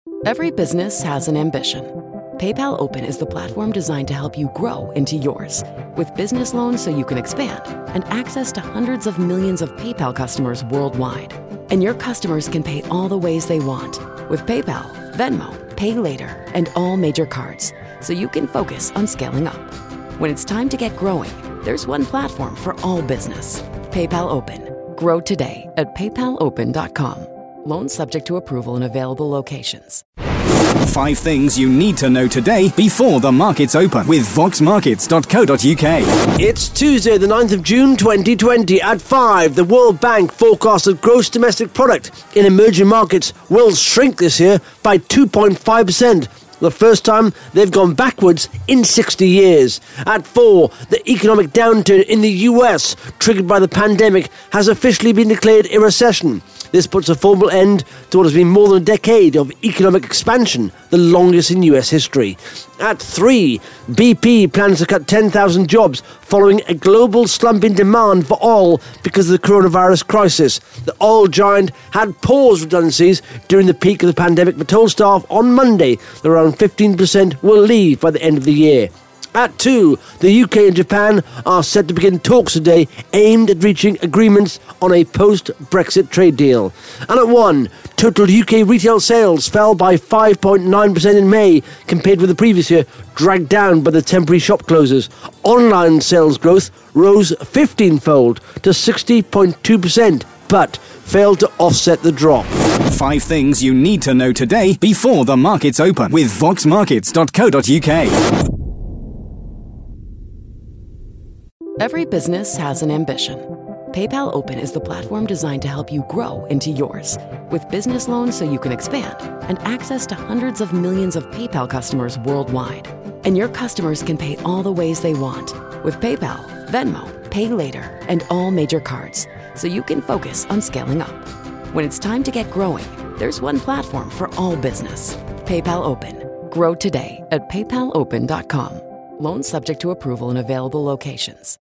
Every business has an ambition. PayPal Open is the platform designed to help you grow into yours. With business loans so you can expand and access to hundreds of millions of PayPal customers worldwide. And your customers can pay all the ways they want with PayPal, Venmo, Pay Later, and all major cards, so you can focus on scaling up. When it's time to get growing, there's one platform for all business. PayPal Open. Grow today at paypalopen.com. Loans subject to approval in available locations. 5 things you need to know today before the markets open with voxmarkets.co.uk. It's Tuesday, the 9th of June 2020 at 5. The World Bank forecasts that gross domestic product in emerging markets will shrink this year by 2.5%. The first time they've gone backwards in 60 years. At 4, the economic downturn in the US, triggered by the pandemic, has officially been declared a recession. This puts a formal end to what has been more than a decade of economic expansion, the longest in US history. At 3, BP plans to cut 10,000 jobs following a global slump in demand for oil because of the coronavirus crisis. The oil giant had paused redundancies during the peak of the pandemic, but told staff on Monday that around 15% will leave by the end of the year. At 2, the UK and Japan are set to begin talks today aimed at reaching agreements on a post-Brexit trade deal. And at 1, total UK retail sales fell by 5.9% in May compared with the previous year, dragged down by the temporary shop closures. Online sales growth rose 15-fold to 60.2%, but failed to offset the drop. 5 things you need to know today before the markets open with voxmarkets.co.uk. Every business has an ambition. PayPal Open is the platform designed to help you grow into yours. With business loans so you can expand and access to hundreds of millions of PayPal customers worldwide. And your customers can pay all the ways they want with PayPal, Venmo, Pay Later, and all major cards, so you can focus on scaling up. When it's time to get growing, there's one platform for all business. PayPal Open. Grow today at paypalopen.com. Loans subject to approval in available locations.